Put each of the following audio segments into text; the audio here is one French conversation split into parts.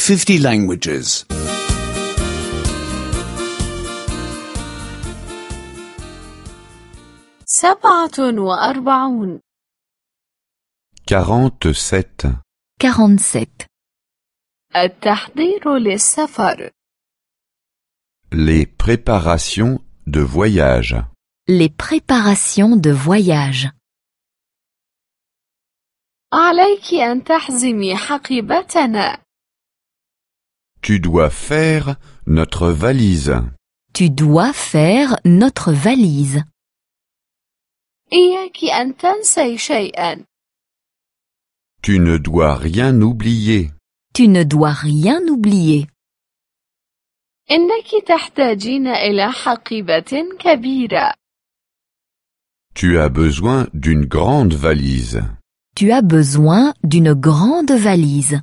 50 languages. 47 47. 47. التحضير للسفر. Les préparations de voyage. Les préparations de voyage. عليك أن تحزمي حقيبتنا. Tu dois faire notre valise. Tu dois faire notre valise. إياك أن تنسي شيئا. Tu ne dois rien oublier. Tu ne dois rien oublier. إنك تحتاجين إلى حقيبة كبيرة. Tu as besoin d'une grande valise. Tu as besoin d'une grande valise.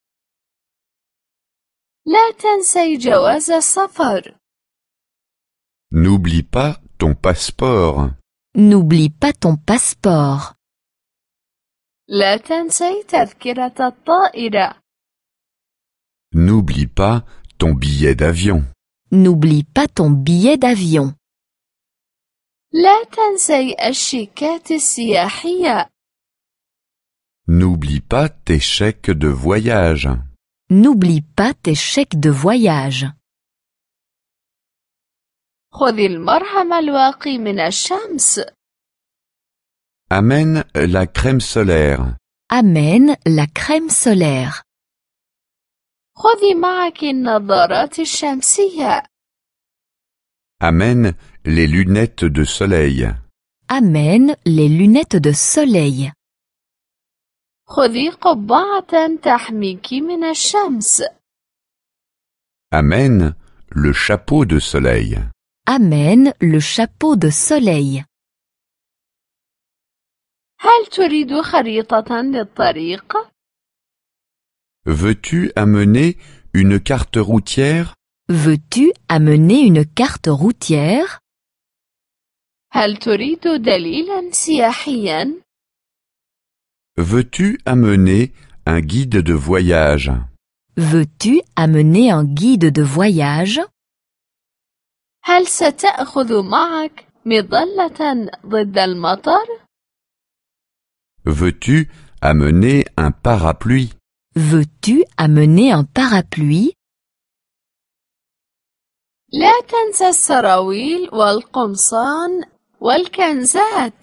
لا تنسي جواز السفر. N'oublie pas ton passeport. N'oublie pas ton passeport. لا تنسي تذكرة الطائرة. N'oublie pas ton billet d'avion. N'oublie pas ton billet d'avion. لا تنسي الشيكات السياحية. N'oublie pas tes chèques de voyage. N'oublie pas tes chèques de voyage. خذ المرهم الواقي من الشمس. Amène la crème solaire. Amène la crème solaire. خذي معك النظارات الشمسية. Amène les lunettes de soleil. Amène les lunettes de soleil. خذي قبعة تحميك من الشمس. Amène le chapeau de soleil. Amène le chapeau de soleil. هل تريد خريطة للطريق؟ Veux-tu amener une carte routière? Veux-tu amener une carte routière? هل تريد دليلا سياحيا؟ Veux-tu amener un guide de voyage? Veux-tu amener un guide de voyage? هل ستأخذ معك مظلة ضد المطر؟ Veux-tu amener un parapluie? Veux-tu amener un parapluie? لا تنسى السراويل والقمصان والكنزات.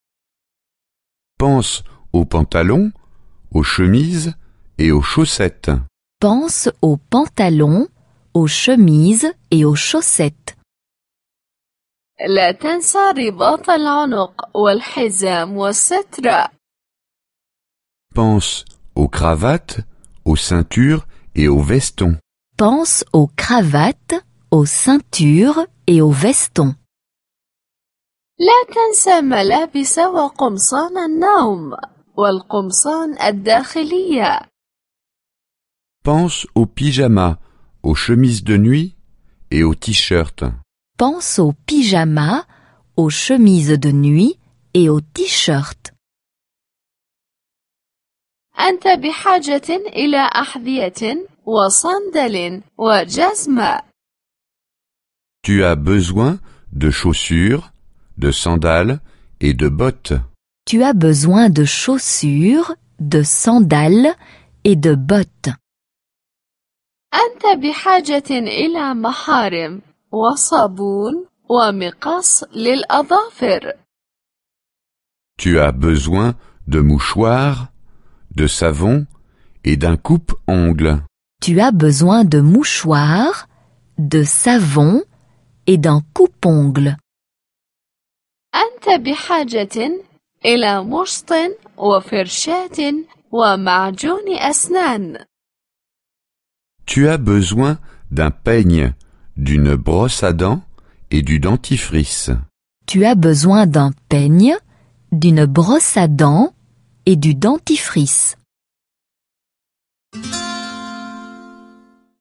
Pense aux pantalons, aux chemises et aux chaussettes. Pense aux pantalons, aux chemises et aux chaussettes. لا تنسى رباط العنق والحزام والسترة. Pense aux cravates, aux ceintures et aux vestons. Pense aux cravates, aux ceintures et aux vestons. لا تنسى ملابس وقمصان النوم والقمصان الداخلية. Pense aux pyjamas, aux chemises de nuit et aux t-shirts. Pense aux pyjamas, aux chemises de nuit et aux t-shirts. أنت بحاجة إلى أحذية وصندل وجزمة. Tu as besoin de chaussures, de sandales et de bottes. Tu as besoin de chaussures, de sandales et de bottes. أنت بحاجة إلى محارم وصابون ومقص للأظافر. Tu as besoin de mouchoirs, de savon et d'un coupe-ongles. Tu as besoin de mouchoirs, de savon et d'un coupe-ongles. أنت بحاجة إلى مشط وفرشاة ومعجون أسنان. Tu as besoin d'un peigne, d'une brosse à dents et du dentifrice. Tu as besoin d'un peigne, d'une brosse à dents et du dentifrice.